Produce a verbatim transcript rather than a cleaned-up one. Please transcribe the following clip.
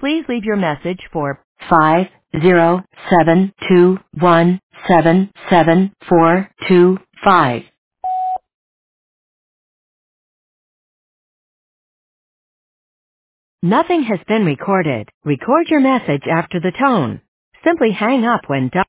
Please leave your message for five zero seven two one seven seven four two five. Nothing has been recorded. Record your message after the tone. Simply hang up when done.